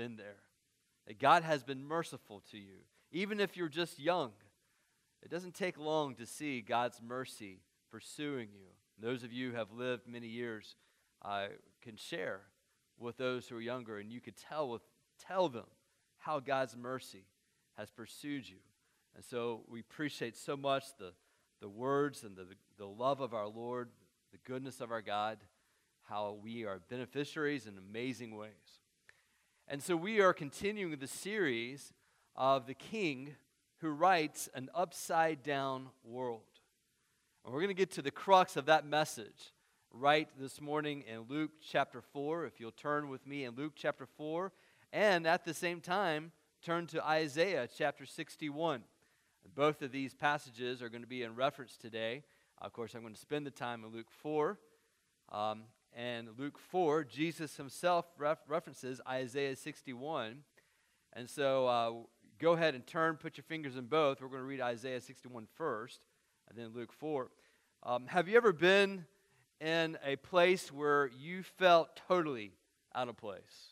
been there. That God has been merciful to you. Even if you're just young, it doesn't take long to see God's mercy pursuing you. Those of you who have lived many years can share with those who are younger, and you could tell them how God's mercy has pursued you. And so we appreciate so much the words and the love of our Lord, the goodness of our God, how we are beneficiaries in amazing ways. And so we are continuing the series of the King who writes an upside-down world. And we're going to get to the crux of that message right this morning in Luke chapter 4. If you'll turn with me in Luke chapter 4, and at the same time, turn to Isaiah chapter 61. Both of these passages are going to be in reference today. Of course, I'm going to spend the time in Luke 4. And Luke 4, Jesus himself references Isaiah 61. And so go ahead and put your fingers in both. We're going to read Isaiah 61 first, and then Luke 4. Have you ever been in a place where you felt totally out of place?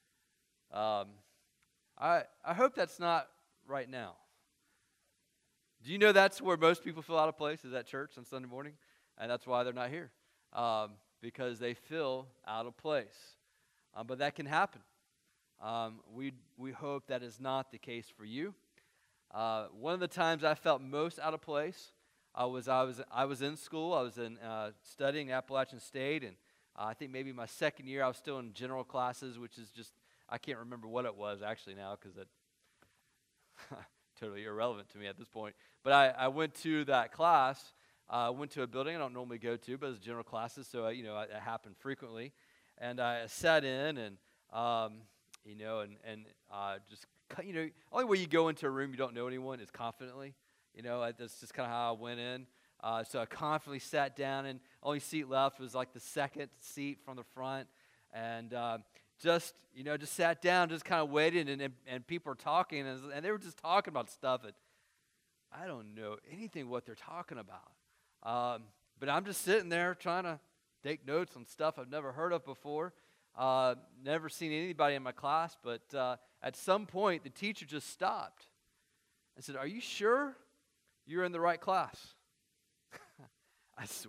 I hope that's not right now. Do you know that's where most people feel out of place, is at church on Sunday morning? And that's why they're not here, because they feel out of place. But that can happen. We hope that is not the case for you. One of the times I felt most out of place I was in school. I was studying Appalachian State, and I think maybe my second year I was still in general classes, which is just, I can't remember what it was actually now because it totally irrelevant to me at this point. But I went to that class. Went to a building I don't normally go to, but it was general classes, so it happened frequently. And I sat in, and only way you go into a room you don't know anyone is confidently. That's just kind of how I went in. So I confidently sat down, and only seat left was like the second seat from the front, and just sat down, just kind of waited, and people were talking, and they were just talking about stuff that I don't know anything what they're talking about. But I'm just sitting there trying to take notes on stuff I've never heard of before. Never seen anybody in my class, but at some point the teacher just stopped and said, "Are you sure you're in the right class?" I said,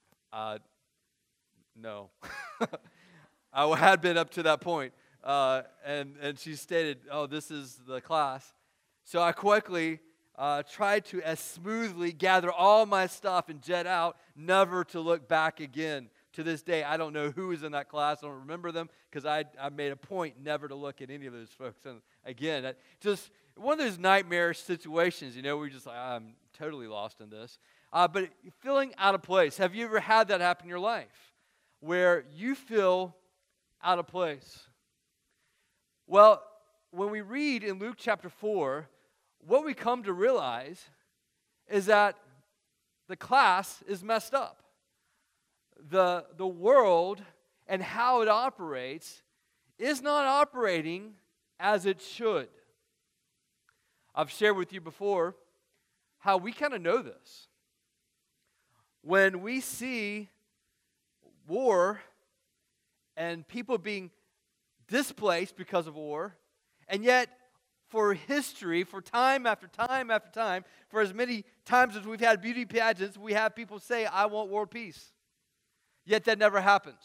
"No." I had been up to that point, and she stated, "Oh, this is the class." So I quickly tried to as smoothly gather all my stuff and jet out, never to look back again. To this day, I don't know who was in that class. I don't remember them because I made a point never to look at any of those folks. And again, just one of those nightmarish situations, we're just like, I'm totally lost in this. But feeling out of place. Have you ever had that happen in your life where you feel out of place? Well, when we read in Luke chapter 4, what we come to realize is that the class is messed up. The world and how it operates is not operating as it should. I've shared with you before how we kind of know this. When we see war and people being displaced because of war, and yet for history, for time after time after time, for as many times as we've had beauty pageants, we have people say, "I want world peace." Yet that never happens.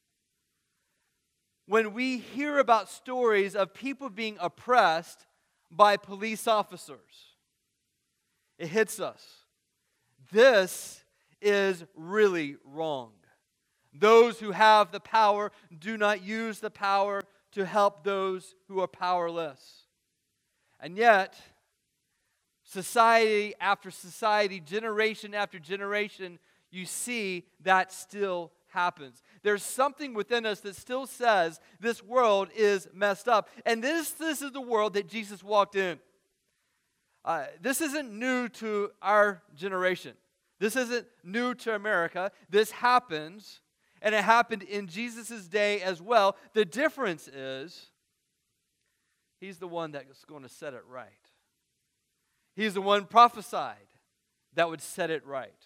When we hear about stories of people being oppressed by police officers, it hits us. This is really wrong. Those who have the power do not use the power to help those who are powerless. And yet, society after society, generation after generation, you see that still happens. There's something within us that still says this world is messed up. And this is the world that Jesus walked in. This isn't new to our generation. This isn't new to America. This happens, and it happened in Jesus' day as well. The difference is, He's the one that's going to set it right. He's the one prophesied that would set it right.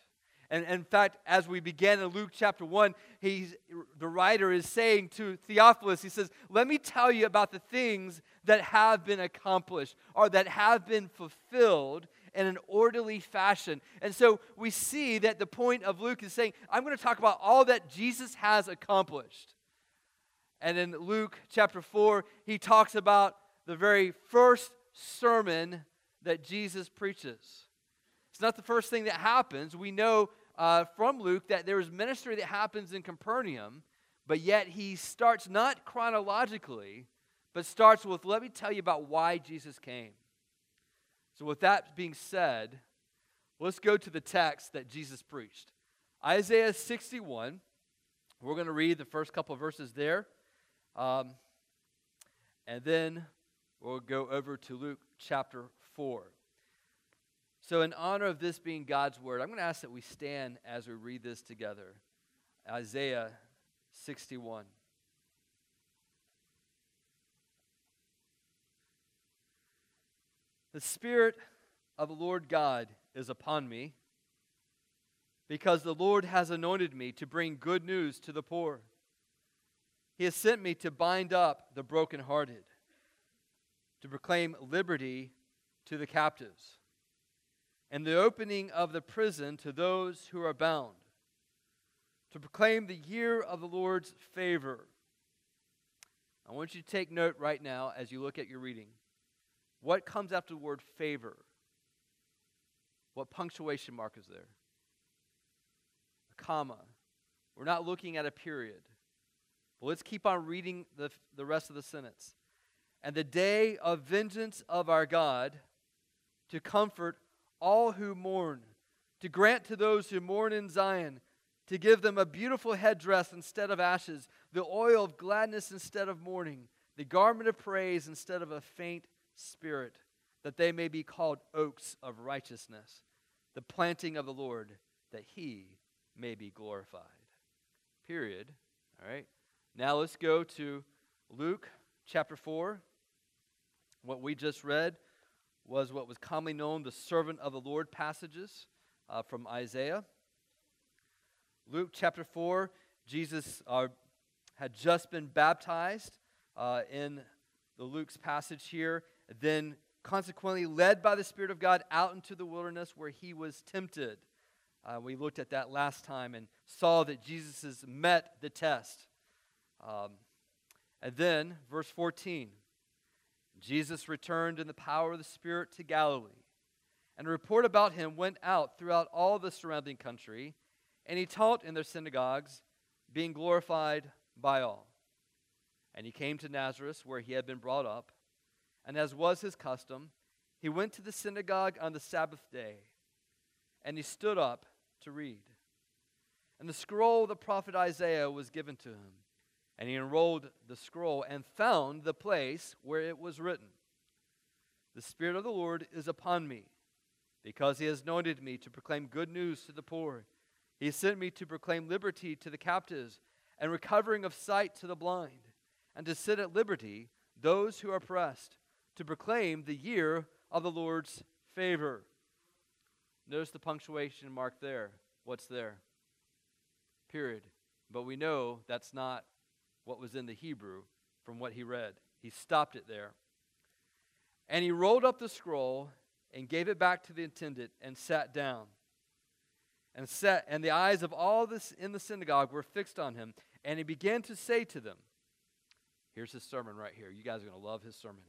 And in fact, as we began in Luke chapter 1, the writer is saying to Theophilus, he says, let me tell you about the things that have been accomplished or that have been fulfilled in an orderly fashion. And so we see that the point of Luke is saying, I'm going to talk about all that Jesus has accomplished. And in Luke chapter 4, he talks about the very first sermon that Jesus preaches. It's not the first thing that happens. We know from Luke that there is ministry that happens in Capernaum, but yet he starts not chronologically, but starts with, let me tell you about why Jesus came. So with that being said, let's go to the text that Jesus preached. Isaiah 61, we're going to read the first couple of verses there, and then we'll go over to Luke chapter 4. So in honor of this being God's word, I'm going to ask that we stand as we read this together. Isaiah 61. The Spirit of the Lord God is upon me, because the Lord has anointed me to bring good news to the poor. He has sent me to bind up the brokenhearted, to proclaim liberty to the captives, and the opening of the prison to those who are bound, to proclaim the year of the Lord's favor. I want you to take note right now as you look at your reading. What comes after the word favor? What punctuation mark is there? A comma. We're not looking at a period. But let's keep on reading the rest of the sentence. And the day of vengeance of our God, to comfort all who mourn, to grant to those who mourn in Zion, to give them a beautiful headdress instead of ashes, the oil of gladness instead of mourning, the garment of praise instead of a faint spirit, that they may be called oaks of righteousness, the planting of the Lord, that he may be glorified. Period. All right. Now let's go to Luke chapter 4. What we just read was what was commonly known the servant of the Lord passages from Isaiah. Luke chapter 4, Jesus had just been baptized in the Luke's passage here, then consequently led by the Spirit of God out into the wilderness where he was tempted. We looked at that last time and saw that Jesus has met the test. And then, verse 14, Jesus returned in the power of the Spirit to Galilee, and a report about him went out throughout all the surrounding country, and he taught in their synagogues, being glorified by all. And he came to Nazareth, where he had been brought up, and as was his custom, he went to the synagogue on the Sabbath day, and he stood up to read. And the scroll of the prophet Isaiah was given to him. And he unrolled the scroll and found the place where it was written, "The Spirit of the Lord is upon me, because he has anointed me to proclaim good news to the poor. He has sent me to proclaim liberty to the captives and recovering of sight to the blind, and to set at liberty those who are oppressed, to proclaim the year of the Lord's favor." Notice the punctuation mark there. What's there? Period. But we know that's not what was in the Hebrew from what he read. He stopped it there. And he rolled up the scroll and gave it back to the attendant and sat down. And the eyes of all this in the synagogue were fixed on him. And he began to say to them, here's his sermon right here. You guys are going to love his sermon.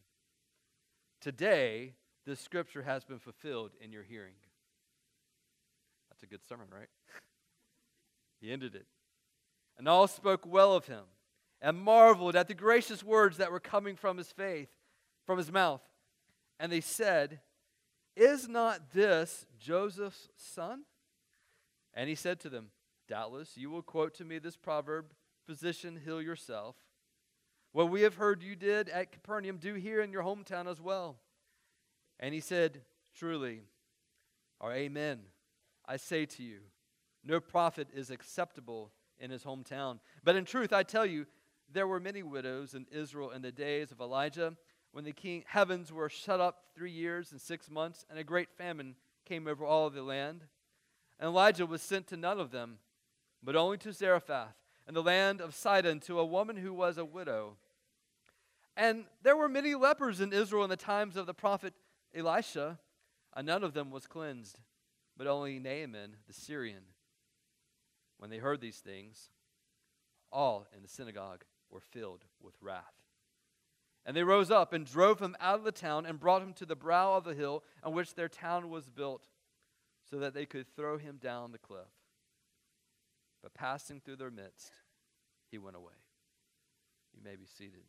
Today, this scripture has been fulfilled in your hearing. That's a good sermon, right? He ended it. And all spoke well of him, and marveled at the gracious words that were coming from his mouth. And they said, "Is not this Joseph's son?" And he said to them, "Doubtless you will quote to me this proverb, 'Physician, heal yourself.' What we have heard you did at Capernaum, do here in your hometown as well." And he said, "Truly, or amen, I say to you, no prophet is acceptable in his hometown. But in truth, I tell you, there were many widows in Israel in the days of Elijah, when the heavens were shut up 3 years and 6 months, and a great famine came over all of the land. And Elijah was sent to none of them, but only to Zarephath, in the land of Sidon, to a woman who was a widow. And there were many lepers in Israel in the times of the prophet Elisha, and none of them was cleansed, but only Naaman the Syrian. When they heard these things, all in the synagogue were filled with wrath. And they rose up and drove him out of the town and brought him to the brow of the hill on which their town was built, so that they could throw him down the cliff. But passing through their midst, he went away. You may be seated.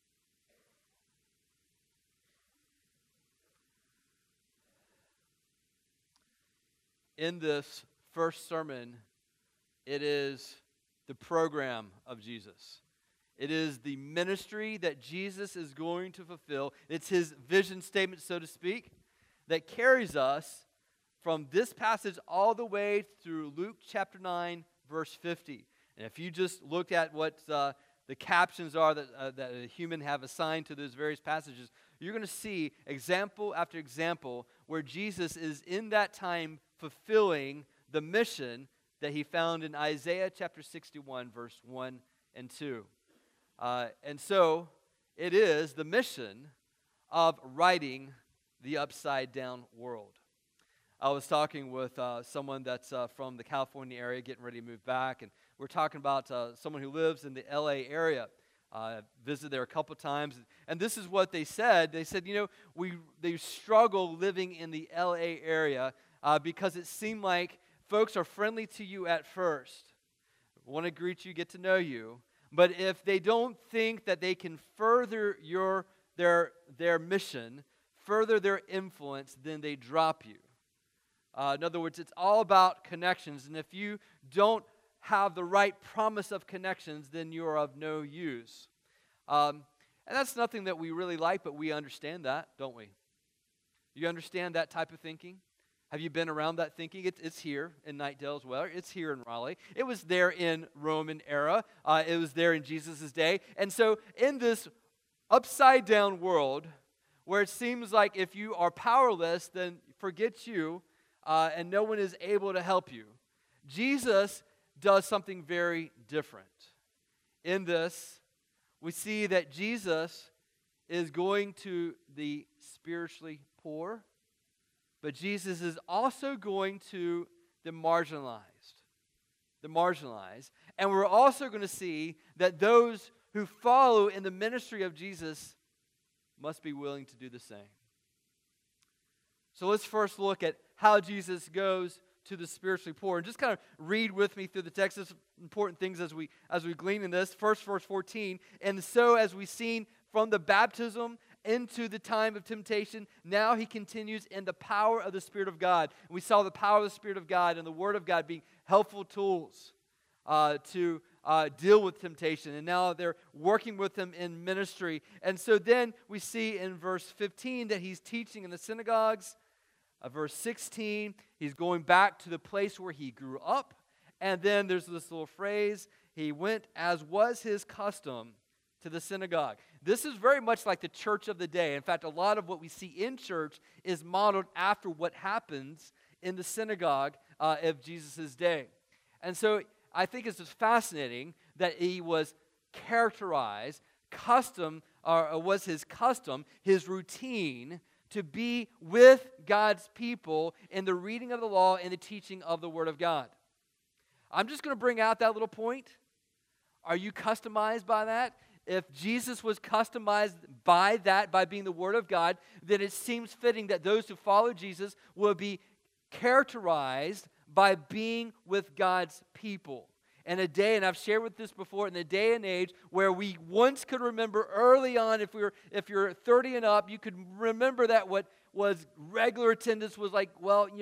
In this first sermon, it is the program of Jesus. It is the ministry that Jesus is going to fulfill. It's his vision statement, so to speak, that carries us from this passage all the way through Luke chapter 9, verse 50. And if you just looked at what the captions are that a human have assigned to those various passages, you're going to see example after example where Jesus is in that time fulfilling the mission that he found in Isaiah chapter 61, verse 1 and 2. And so it is the mission of righting the upside down world. I was talking with someone that's from the California area getting ready to move back, and we're talking about someone who lives in the LA area. Visited there a couple times, and this is what they said. They said, they struggle living in the LA area because it seemed like folks are friendly to you at first, want to greet you, get to know you, but if they don't think that they can further their mission, further their influence, then they drop you. In other words, it's all about connections, and if you don't have the right promise of connections, then you are of no use. And that's nothing that we really like, but we understand that, don't we? You understand that type of thinking? Have you been around that thinking? It's here in Knightdale as well. It's here in Raleigh. It was there in Roman era. It was there in Jesus' day. And so in this upside-down world where it seems like if you are powerless, then forget you, and no one is able to help you, Jesus does something very different. In this, we see that Jesus is going to the spiritually poor, but Jesus is also going to the marginalized. And we're also going to see that those who follow in the ministry of Jesus must be willing to do the same. So let's first look at how Jesus goes to the spiritually poor. And just kind of read with me through the text. There's important things as we glean in this. First, verse 14. And so as we've seen from the baptism into the time of temptation, now he continues in the power of the Spirit of God. And we saw the power of the Spirit of God and the Word of God being helpful tools to deal with temptation. And now they're working with him in ministry. And so then we see in verse 15 that he's teaching in the synagogues. Verse 16, he's going back to the place where he grew up. And then there's this little phrase, he went as was his custom to the synagogue. This is very much like the church of the day. In fact, a lot of what we see in church is modeled after what happens in the synagogue of Jesus' day. And so I think it's just fascinating that he was characterized, was his custom, his routine, to be with God's people in the reading of the law and the teaching of the Word of God. I'm just going to bring out that little point. Are you customized by that? If Jesus was customized by that, by being the Word of God, then it seems fitting that those who follow Jesus will be characterized by being with God's people. In a day, and I've shared with this before, in the day and age where we once could remember early on, if you're 30 and up, you could remember that what was regular attendance was like,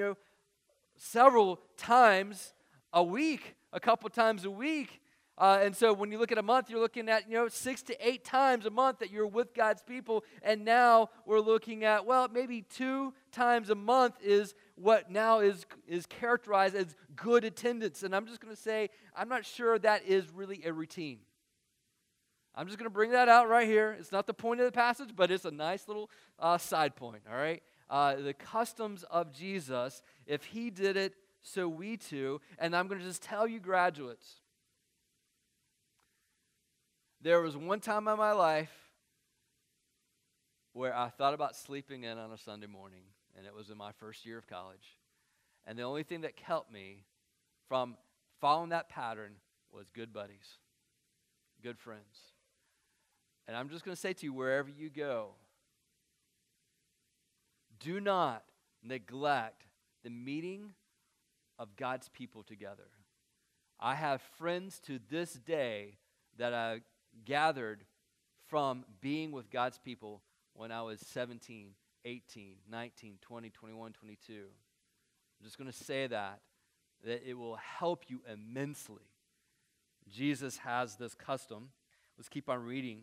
several times a week, a couple times a week. And so when you look at a month, you're looking at, 6 to 8 times a month that you're with God's people. And now we're looking at, maybe 2 times a month is what now is characterized as good attendance. And I'm just going to say, I'm not sure that is really a routine. I'm just going to bring that out right here. It's not the point of the passage, but it's a nice little side point, all right? The customs of Jesus, if he did it so we too, and I'm going to just tell you graduates, there was one time in my life where I thought about sleeping in on a Sunday morning, and it was in my first year of college. And the only thing that kept me from following that pattern was good buddies, good friends. And I'm just going to say to you, wherever you go, do not neglect the meeting of God's people together. I have friends to this day that I gathered from being with God's people when I was 17, 18, 19, 20, 21, 22. I'm just going to say that it will help you immensely. Jesus has this custom. Let's keep on reading.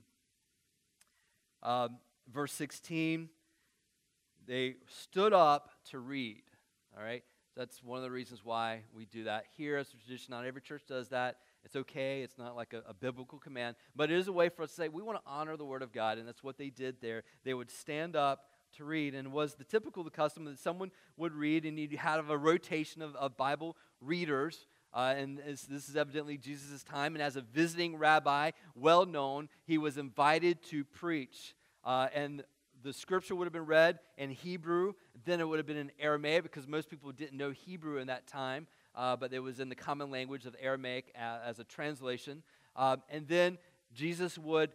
Verse 16, they stood up to read. All right? That's one of the reasons why we do that here as a tradition. Not every church does that. It's okay. It's not like a biblical command. But it is a way for us to say we want to honor the Word of God, and that's what they did there. They would stand up to read, and it was the custom that someone would read, and you had a rotation of Bible readers. And this is evidently Jesus' time, and as a visiting rabbi, well known, he was invited to preach. And the scripture would have been read in Hebrew, then it would have been in Aramaic, because most people didn't know Hebrew in that time, but it was in the common language of Aramaic as a translation. And then Jesus would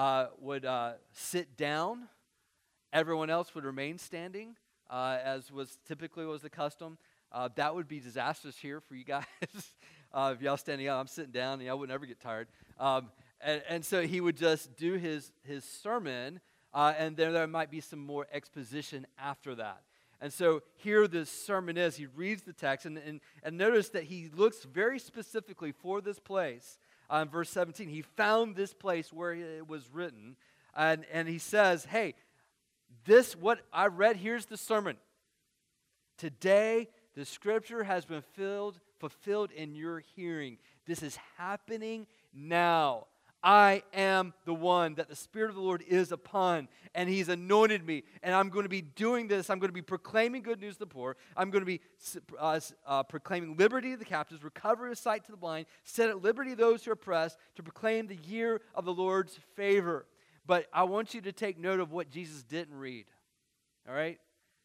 sit down. Everyone else would remain standing, as was typically was the custom. That would be disastrous here for you guys. If y'all standing up, I'm sitting down, and y'all would never get tired. And so he would just do his sermon, and then there might be some more exposition after that. And so here this sermon is. He reads the text, and notice that he looks very specifically for this place. In verse 17, he found this place where it was written, and he says, hey, this, what I read, here's the sermon. Today, the scripture has been fulfilled in your hearing. This is happening now. I am the one that the Spirit of the Lord is upon, and He's anointed me, and I'm going to be doing this. I'm going to be proclaiming good news to the poor. I'm going to be proclaiming liberty to the captives, recovery of sight to the blind, set at liberty those who are oppressed, to proclaim the year of the Lord's favor. But I want you to take note of what Jesus didn't read, all right?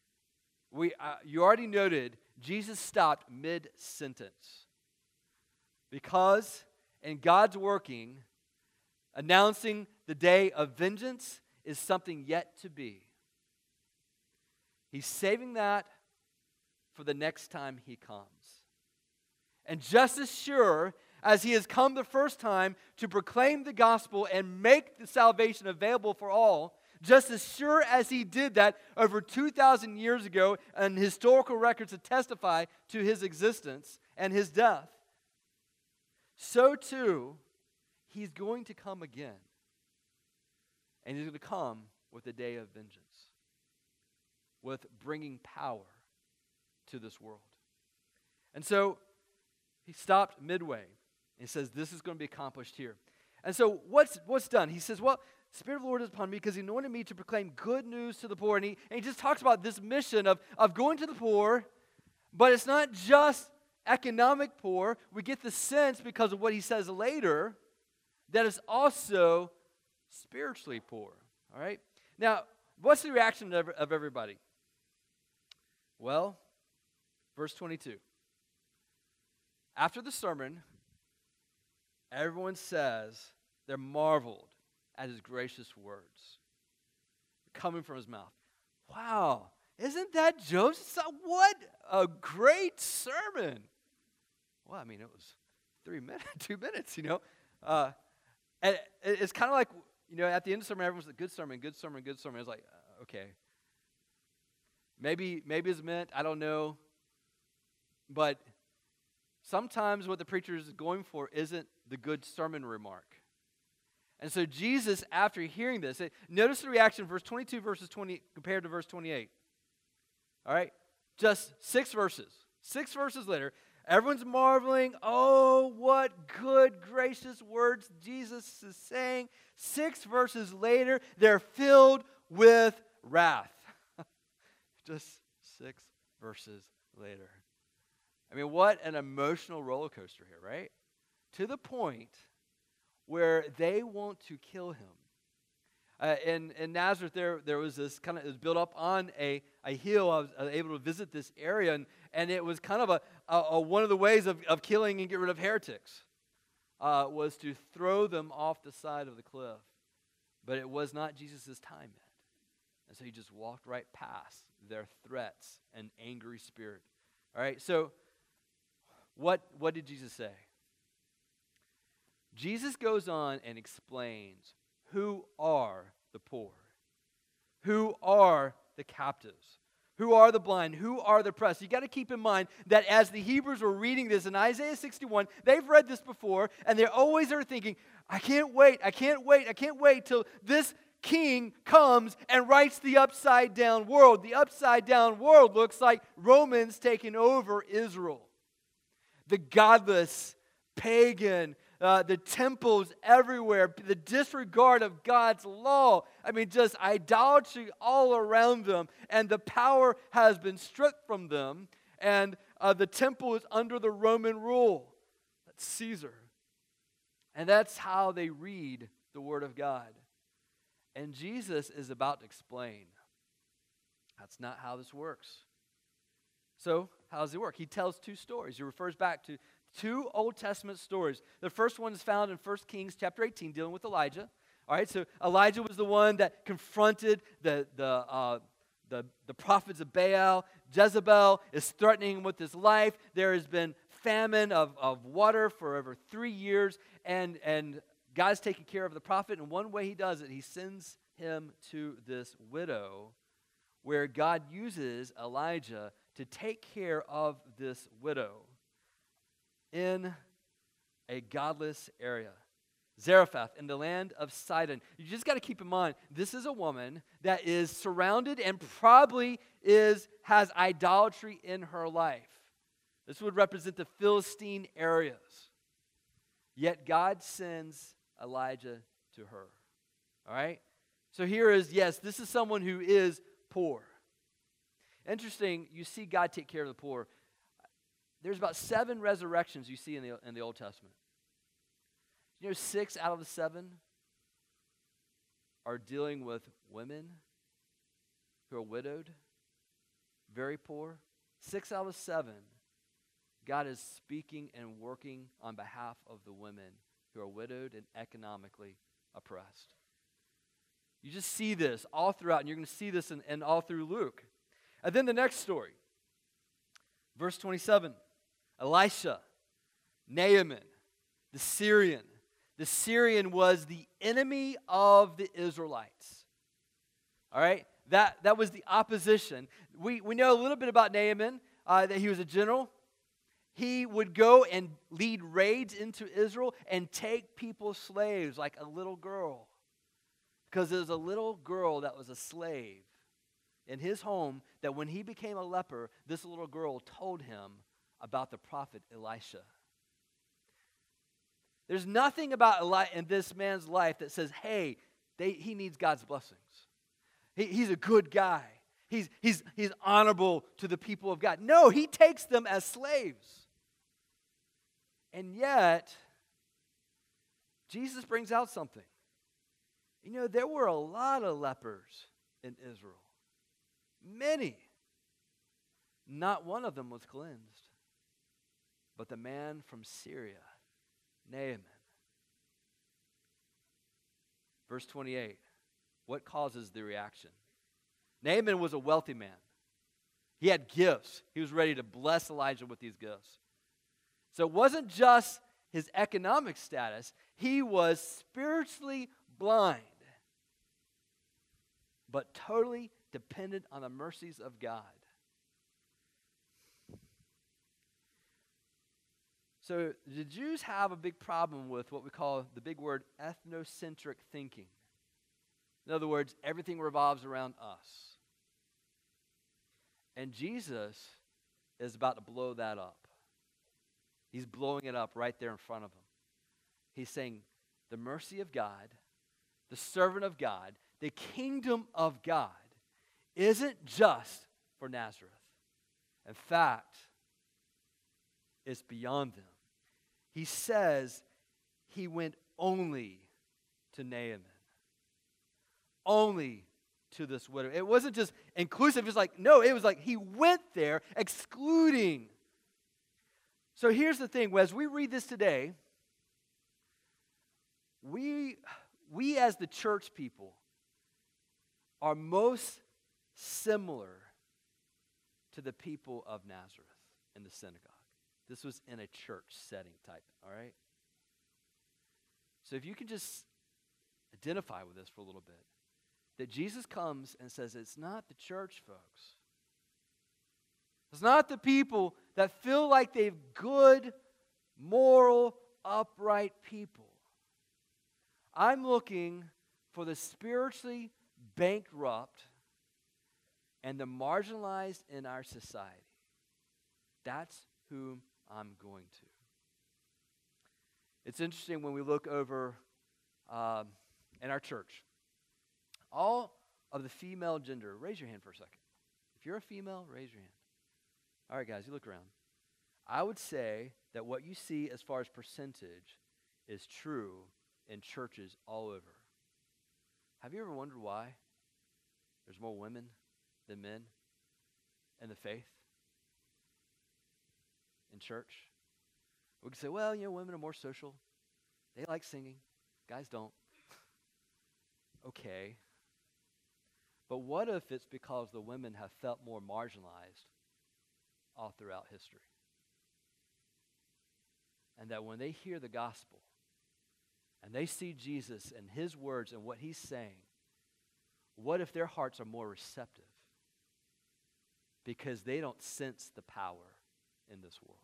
You already noted Jesus stopped mid-sentence because in God's working, announcing the day of vengeance is something yet to be. He's saving that for the next time He comes. And just as sure as He has come the first time to proclaim the gospel and make the salvation available for all, just as sure as He did that over 2,000 years ago, and historical records to testify to His existence and His death, so too, He's going to come again. And He's going to come with a day of vengeance, with bringing power to this world. And so, He stopped midway. And He says, this is going to be accomplished here. And so, what's done? He says, well, the Spirit of the Lord is upon me because He anointed me to proclaim good news to the poor. And he just talks about this mission of going to the poor, but it's not just economic poor. We get the sense, because of what He says later, that it's also spiritually poor. All right? Now, what's the reaction of everybody? Well, verse 22. After the sermon, everyone says they're marveled at His gracious words coming from His mouth. Wow, isn't that Joseph? What a great sermon. Well, I mean, it was 3 minutes, 2 minutes, you know. And it's kind of like, you know, at the end of the sermon, everyone's like, good sermon, good sermon, good sermon. It's like, okay. Maybe it's meant, I don't know. But sometimes what the preacher is going for isn't the good sermon remark. And so Jesus, after hearing this, notice the reaction, verse 22, verses 20, compared to verse 28. All right? Just 6 verses. 6 verses later, everyone's marveling. Oh, what good, gracious words Jesus is saying. 6 verses later, they're filled with wrath. Just 6 verses later. I mean, what an emotional roller coaster here, right? To the point where they want to kill him. In Nazareth, there was this kind of, it was built up on a hill. I was able to visit this area, and it was kind of a one of the ways of killing and get rid of heretics was to throw them off the side of the cliff. But it was not Jesus' time yet. And so he just walked right past their threats and angry spirit. All right, so what did Jesus say? Jesus goes on and explains who are the poor, who are the captives, who are the blind, who are the oppressed. You got to keep in mind that as the Hebrews were reading this in Isaiah 61, they've read this before, and they always are thinking, I can't wait till this king comes and writes the upside down world. The upside down world looks like Romans taking over Israel. The godless, pagan, the temples everywhere, the disregard of God's law. I mean, just idolatry all around them. And the power has been stripped from them. And the temple is under the Roman rule. That's Caesar. And that's how they read the Word of God. And Jesus is about to explain that's not how this works. So, how does it work? He tells two stories. He refers back to two Old Testament stories. The first one is found in 1 Kings chapter 18, dealing with Elijah. All right, so Elijah was the one that confronted the prophets of Baal. Jezebel is threatening him with his life. There has been famine of water for over 3 years, and God's taking care of the prophet, and one way he does it, he sends him to this widow where God uses Elijah to take care of this widow in a godless area. Zarephath, in the land of Sidon. You just got to keep in mind, this is a woman that is surrounded and probably has idolatry in her life. This would represent the Philistine areas. Yet God sends Elijah to her. All right? So here is, yes, this is someone who is poor. Interesting, you see God take care of the poor. There's about 7 resurrections you see in the Old Testament. You know, 6 out of the 7 are dealing with women who are widowed, very poor. 6 out of 7, God is speaking and working on behalf of the women who are widowed and economically oppressed. You just see this all throughout, and you're going to see this in all through Luke. And then the next story, verse 27, Elisha, Naaman, the Syrian. The Syrian was the enemy of the Israelites. All right? That was the opposition. We know a little bit about Naaman, that he was a general. He would go and lead raids into Israel and take people slaves like a little girl. Because there was a little girl that was a slave in his home that when he became a leper, this little girl told him about the prophet Elisha. There's nothing about in this man's life that says, hey, he needs God's blessings. He's a good guy. He's honorable to the people of God. No, he takes them as slaves. And yet, Jesus brings out something. You know, there were a lot of lepers in Israel. Many. Not one of them was cleansed. But the man from Syria, Naaman. Verse 28. What causes the reaction? Naaman was a wealthy man. He had gifts. He was ready to bless Elijah with these gifts. So it wasn't just his economic status. He was spiritually blind, but totally dependent on the mercies of God. So the Jews have a big problem with what we call the big word ethnocentric thinking. In other words, everything revolves around us. And Jesus is about to blow that up. He's blowing it up right there in front of him. He's saying the mercy of God, the servant of God, the kingdom of God isn't just for Nazareth. In fact, It's beyond them. He says he went only to Naaman. Only to this widow. It wasn't just inclusive. It's like, no, it was like he went there excluding. So here's the thing. As we read this today, we as the church people are most similar to the people of Nazareth in the synagogue. This was in a church setting type, all right? So if you can just identify with this for a little bit, that Jesus comes and says, it's not the church folks. It's not the people that feel like they've good, moral, upright people. I'm looking for the spiritually bankrupt and the marginalized in our society. That's whom I'm going to. It's interesting when we look over in our church. All of the female gender, raise your hand for a second. If you're a female, raise your hand. All right, guys, you look around. I would say that what you see as far as percentage is true in churches all over. Have you ever wondered why there's more women than men in the faith, in church? We can say, well, women are more social. They like singing. Guys don't. Okay. But what if it's because the women have felt more marginalized all throughout history? And that when they hear the gospel and they see Jesus and his words and what he's saying, what if their hearts are more receptive because they don't sense the power in this world?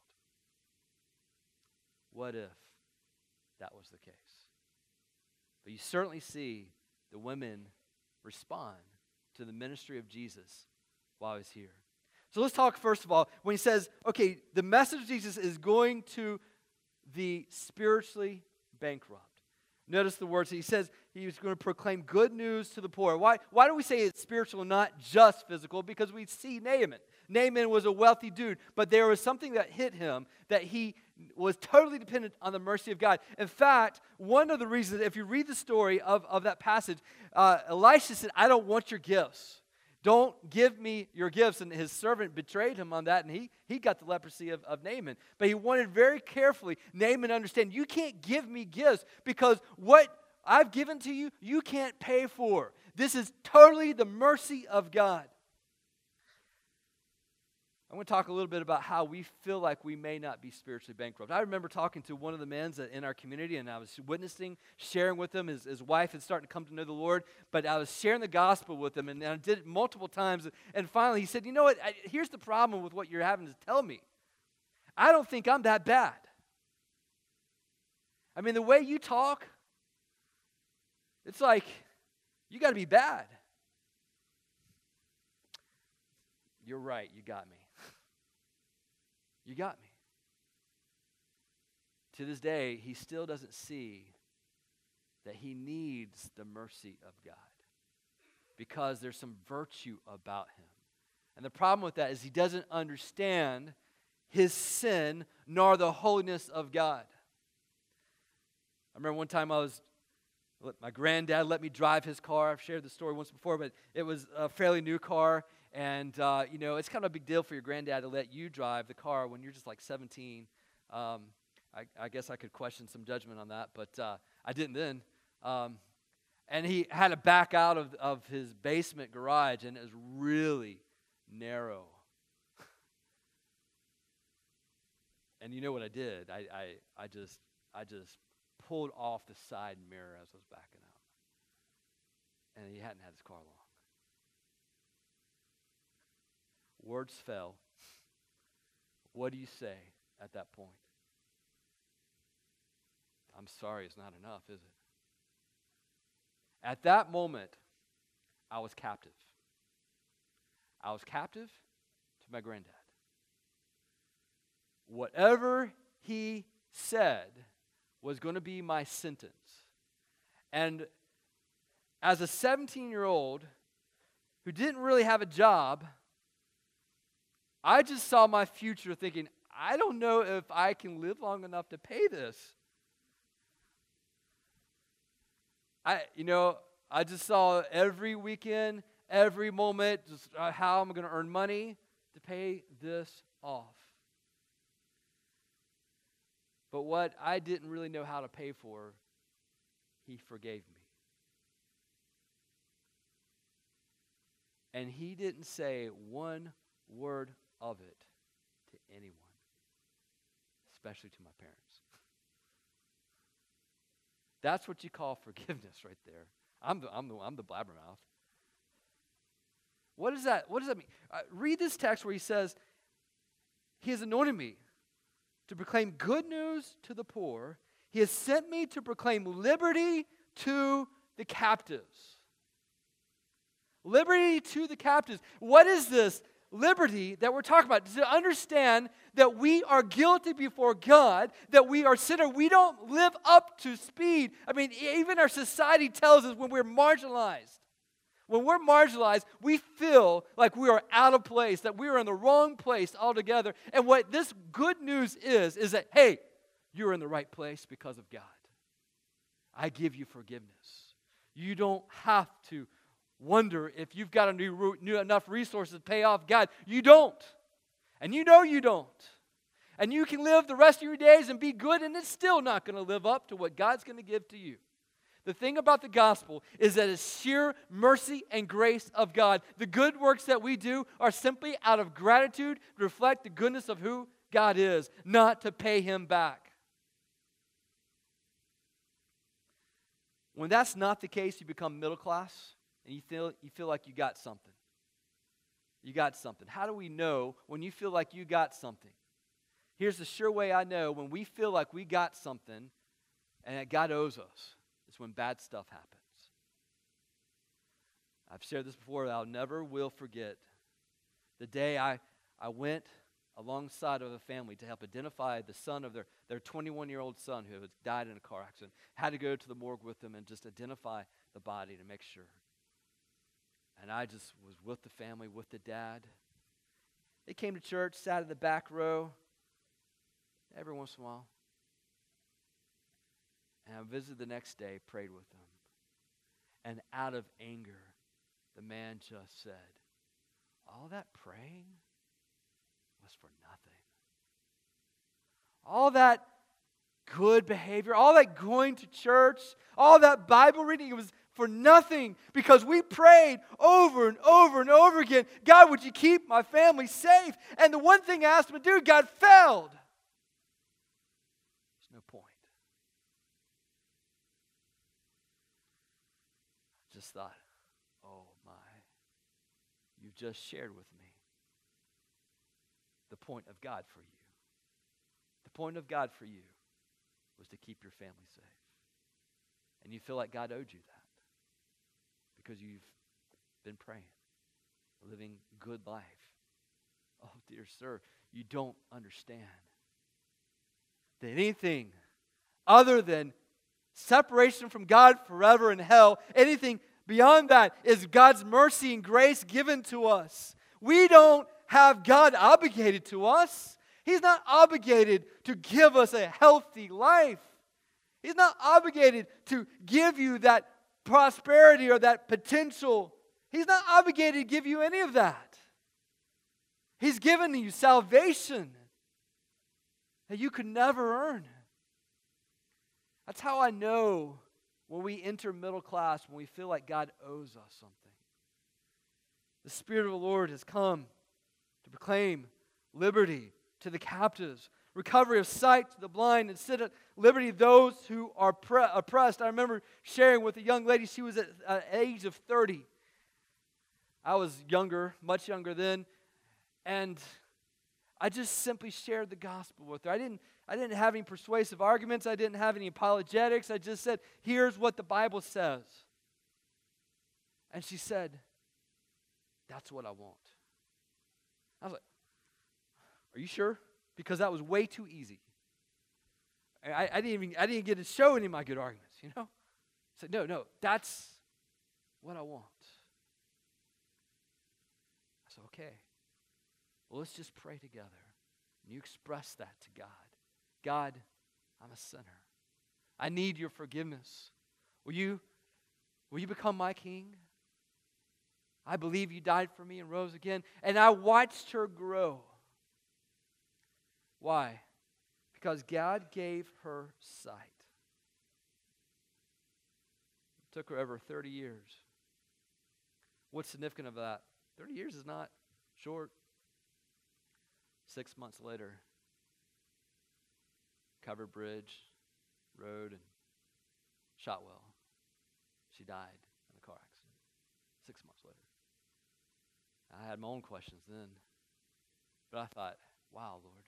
What if that was the case? But you certainly see the women respond to the ministry of Jesus while he's here. So let's talk first of all, when he says, okay, the message of Jesus is going to the spiritually bankrupt. Notice the words. He says he was going to proclaim good news to the poor. Why do we say it's spiritual, not just physical? Because we see Naaman. Naaman was a wealthy dude, but there was something that hit him that he was totally dependent on the mercy of God. In fact, one of the reasons, if you read the story of that passage, Elisha said, I don't want your gifts. Don't give me your gifts. And his servant betrayed him on that, and he got the leprosy of Naaman. But he wanted very carefully Naaman to understand, you can't give me gifts because what I've given to you, you can't pay for. This is totally the mercy of God. I want to talk a little bit about how we feel like we may not be spiritually bankrupt. I remember talking to one of the men in our community, and I was witnessing, sharing with him. His wife had started to come to know the Lord, but I was sharing the gospel with him, and I did it multiple times. And finally, he said, you know what, here's the problem with what you're having to tell me. I don't think I'm that bad. I mean, the way you talk, it's like, you got to be bad. You're right, you got me. You got me. To this day, he still doesn't see that he needs the mercy of God because there's some virtue about him. And the problem with that is he doesn't understand his sin nor the holiness of God. I remember one time my granddad let me drive his car. I've shared the story once before, but it was a fairly new car. And, it's kind of a big deal for your granddad to let you drive the car when you're just like 17. I guess I could question some judgment on that, but I didn't then. And he had to back out of his basement garage, and it was really narrow. And you know what I did? I just pulled off the side mirror as I was backing out. And he hadn't had his car long. Words fell. What do you say at that point? I'm sorry, it's not enough, is it? At that moment, I was captive. I was captive to my granddad. Whatever he said was going to be my sentence. And as a 17-year-old who didn't really have a job, I just saw my future thinking, I don't know if I can live long enough to pay this. I just saw every weekend, every moment, just how I'm going to earn money to pay this off. But what I didn't really know how to pay for, he forgave me. And he didn't say one word of it to anyone, especially to my parents. That's what you call forgiveness right there. I'm the blabbermouth. What does that mean? Read this text where he says, he has anointed me to proclaim good news to the poor. He has sent me to proclaim liberty to the captives. Liberty to the captives. What is this liberty that we're talking about? To understand that we are guilty before God, that we are sinners. We don't live up to speed. I mean, even our society tells us when we're marginalized. When we're marginalized, we feel like we are out of place, that we are in the wrong place altogether. And what this good news is that, hey, you're in the right place because of God. I give you forgiveness. You don't have to wonder if you've got enough resources to pay off God. You don't. And you know you don't. And you can live the rest of your days and be good, and it's still not going to live up to what God's going to give to you. The thing about the gospel is that it's sheer mercy and grace of God. The good works that we do are simply out of gratitude to reflect the goodness of who God is, not to pay Him back. When that's not the case, you become middle class, and you feel like you got something. You got something. How do we know when you feel like you got something? Here's the sure way I know when we feel like we got something and that God owes us. It's when bad stuff happens. I've shared this before, I'll never will forget the day I went alongside of a family to help identify the son of their 21-year-old son who had died in a car accident. Had to go to the morgue with them and just identify the body to make sure. And I just was with the family, with the dad. They came to church, sat in the back row every once in a while. And I visited the next day, prayed with them. And out of anger, the man just said, all that praying was for nothing. All that good behavior, all that going to church, all that Bible reading, it was for nothing because we prayed over and over and over again, God, would you keep my family safe? And the one thing I asked him to do, God failed. There's no point. Just thought, oh my, you just shared with me the point of God for you. The point of God for you was to keep your family safe. And you feel like God owed you that because you've been praying, living good life. Oh, dear sir, you don't understand that anything other than separation from God forever in hell, anything beyond that is God's mercy and grace given to us. We don't have God obligated to us. He's not obligated to give us a healthy life. He's not obligated to give you that prosperity or that potential. He's not obligated to give you any of that. He's given you salvation that you could never earn. That's how I know when we enter middle class, when we feel like God owes us something. The Spirit of the Lord has come to proclaim liberty to the captives, recovery of sight to the blind, and set at liberty those who are oppressed. I remember sharing with a young lady, she was at the age of 30. I was younger, much younger then, and I just simply shared the gospel with her. I didn't have any persuasive arguments. I didn't have any apologetics. I just said, here's what the Bible says. And she said, that's what I want. I was like, are you sure? Because that was way too easy. I didn't get to show any of my good arguments, you know? I said, no, that's what I want. I said, okay. Well, let's just pray together. And you express that to God. God, I'm a sinner. I need your forgiveness. Will you become my king? I believe you died for me and rose again. And I watched her grow. Why? Because God gave her sight. It took her over 30 years. What's significant of that? 30 years is not short. 6 months later, covered bridge, road, and Shotwell. She died in a car accident 6 months later. I had my own questions then, but I thought, wow, Lord,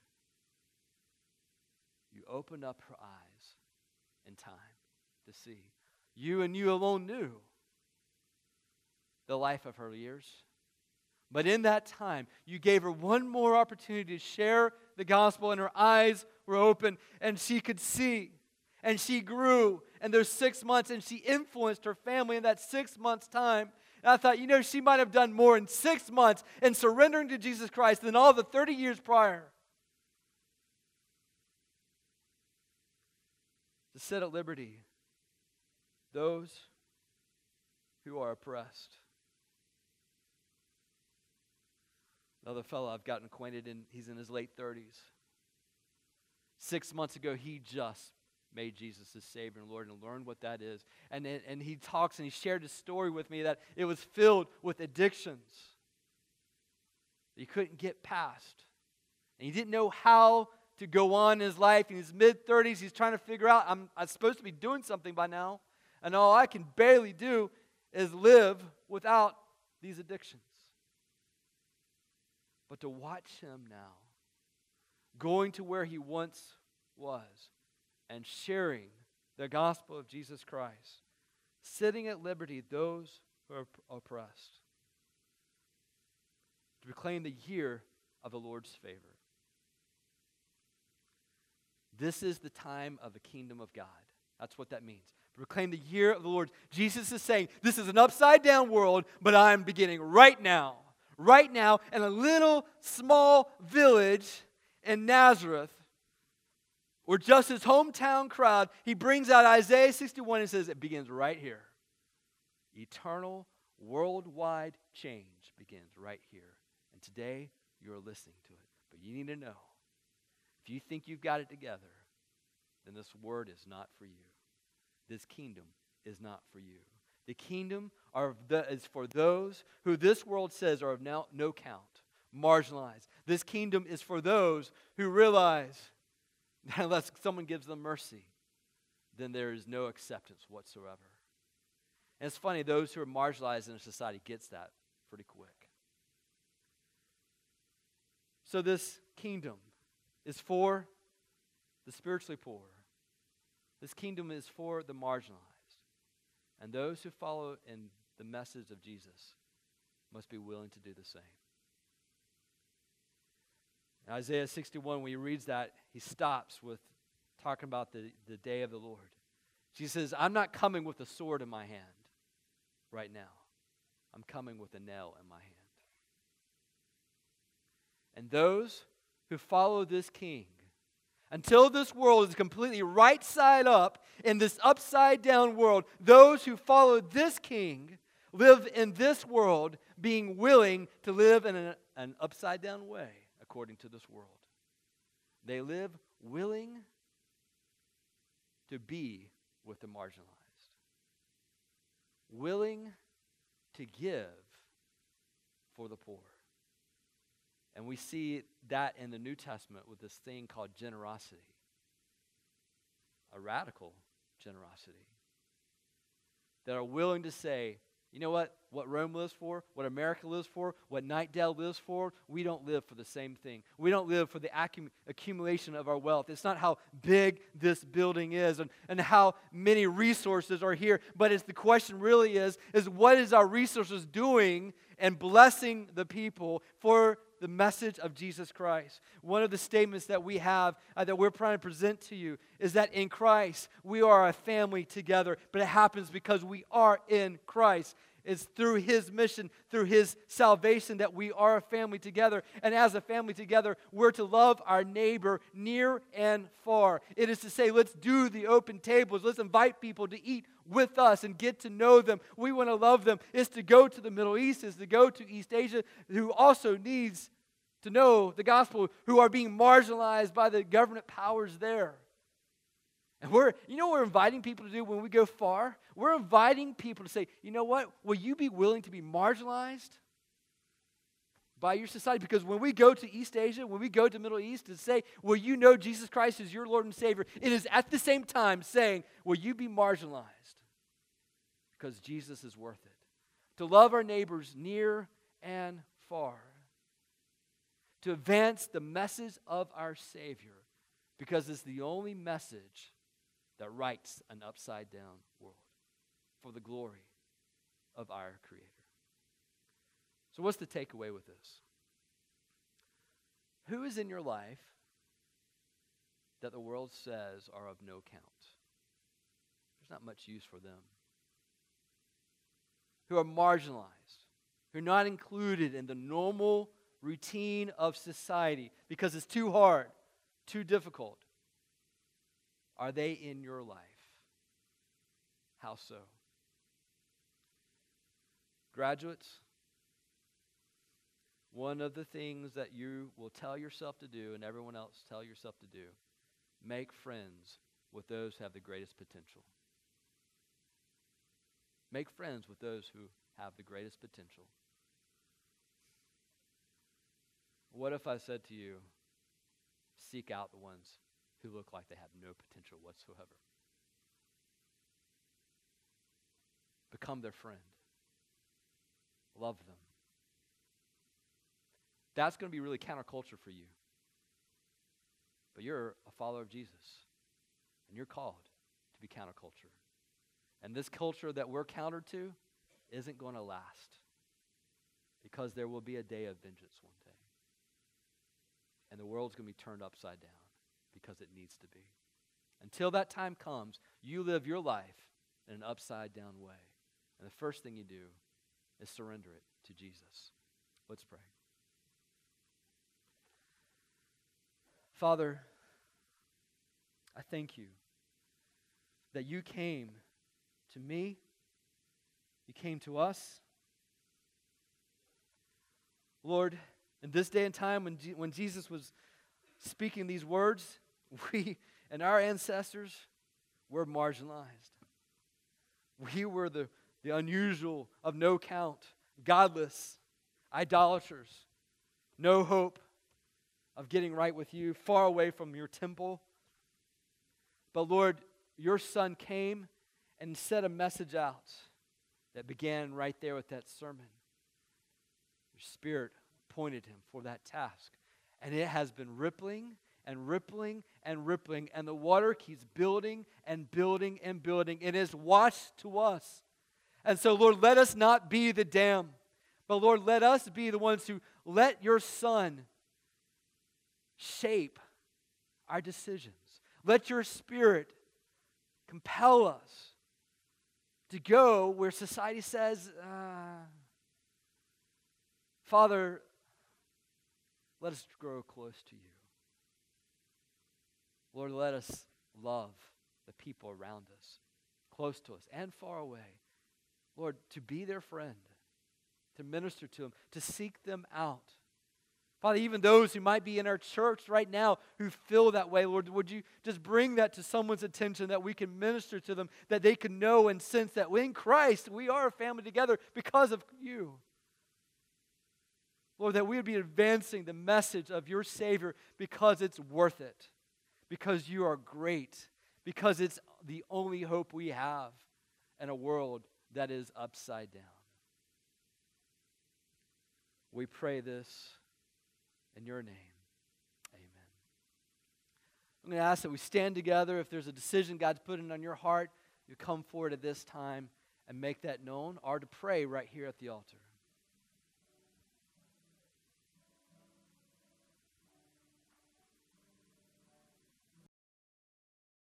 you opened up her eyes in time to see. You and you alone knew the life of her years. But in that time, you gave her one more opportunity to share the gospel, and her eyes were open, and she could see. And she grew in those 6 months, and she influenced her family in that 6 months' time. And I thought, she might have done more in 6 months in surrendering to Jesus Christ than all the 30 years prior. To set at liberty those who are oppressed. Another fellow I've gotten acquainted in, he's in his late 30s. 6 months ago, he just made Jesus his Savior and Lord and learned what that is. And he talks and he shared his story with me that it was filled with addictions that he couldn't get past. And he didn't know how to go on in his life. In his mid-30s, he's trying to figure out, I'm supposed to be doing something by now, and all I can barely do is live without these addictions. But to watch him now, going to where he once was, and sharing the gospel of Jesus Christ, setting at liberty those who are oppressed, to proclaim the year of the Lord's favor. This is the time of the kingdom of God. That's what that means. Proclaim the year of the Lord. Jesus is saying, this is an upside-down world, but I'm beginning right now in a little small village in Nazareth, where just his hometown crowd, he brings out Isaiah 61 and says, it begins right here. Eternal, worldwide change begins right here. And today, you're listening to it. But you need to know, if you think you've got it together, then this word is not for you. This kingdom is not for you. The kingdom is for those who this world says are of now no count, marginalized. This kingdom is for those who realize that unless someone gives them mercy, then there is no acceptance whatsoever. And it's funny, those who are marginalized in a society gets that pretty quick. So this kingdom is for the spiritually poor. This kingdom is for the marginalized. And those who follow in the message of Jesus must be willing to do the same. In Isaiah 61, when he reads that, he stops with talking about the day of the Lord. She says, I'm not coming with a sword in my hand right now. I'm coming with a nail in my hand. And those who follow this king, until this world is completely right side up in this upside down world, those who follow this king live in this world being willing to live in an upside down way according to this world. They live willing to be with the marginalized, willing to give for the poor. And we see that in the New Testament with this thing called generosity. A radical generosity. That are willing to say, you know what Rome lives for, what America lives for, what Nightdale lives for, we don't live for the same thing. We don't live for the accumulation of our wealth. It's not how big this building is and how many resources are here, but it's the question really is what is our resources doing and blessing the people for the message of Jesus Christ. One of the statements that we have that we're trying to present to you is that in Christ we are a family together, but it happens because we are in Christ. It's through His mission, through His salvation that we are a family together. And as a family together, we're to love our neighbor near and far. It is to say, let's do the open tables. Let's invite people to eat with us and get to know them. We want to love them. It's to go to the Middle East. It's to go to East Asia, who also needs to know the gospel, who are being marginalized by the government powers there. And we're inviting people to do when we go far? We're inviting people to say, you know what? Will you be willing to be marginalized by your society? Because when we go to East Asia, when we go to the Middle East to say, will you know Jesus Christ as your Lord and Savior? It is at the same time saying, will you be marginalized? Because Jesus is worth it. To love our neighbors near and far. To advance the message of our Savior. Because it's the only message that rights an upside-down world for the glory of our Creator. So what's the takeaway with this? Who is in your life that the world says are of no count? There's not much use for them. Who are marginalized, who are not included in the normal routine of society because it's too hard, too difficult. Are they in your life? How so? Graduates, one of the things that you will tell yourself to do and everyone else tell yourself to do, make friends with those who have the greatest potential. Make friends with those who have the greatest potential. What if I said to you, seek out the ones who look like they have no potential whatsoever? Become their friend. Love them. That's going to be really counterculture for you. But you're a follower of Jesus, and you're called to be counterculture. And this culture that we're counter to isn't going to last, because there will be a day of vengeance one day. And the world's going to be turned upside down because it needs to be. Until that time comes, you live your life in an upside down way. And the first thing you do is surrender it to Jesus. Let's pray. Father, I thank you that you came to me, you came to us. Lord, in this day and time when Jesus was speaking these words, we and our ancestors were marginalized. We were the unusual, of no count, godless, idolaters, no hope of getting right with you, far away from your temple. But Lord, your Son came and set a message out that began right there with that sermon. Your Spirit appointed him for that task. And it has been rippling and rippling and rippling, and the water keeps building and building and building. It is washed to us. And so, Lord, let us not be the dam, but Lord, let us be the ones who let your Son shape our decisions. Let your Spirit compel us to go where society says, Father, let us grow close to you. Lord, let us love the people around us, close to us and far away. Lord, to be their friend, to minister to them, to seek them out. Father, even those who might be in our church right now who feel that way, Lord, would you just bring that to someone's attention that we can minister to them, that they can know and sense that in Christ we are a family together because of you. Lord, that we would be advancing the message of your Savior because it's worth it, because you are great, because it's the only hope we have in a world that is upside down. We pray this in your name. Amen. I'm going to ask that we stand together. If there's a decision God's putting on your heart, you come forward at this time and make that known, or to pray right here at the altar.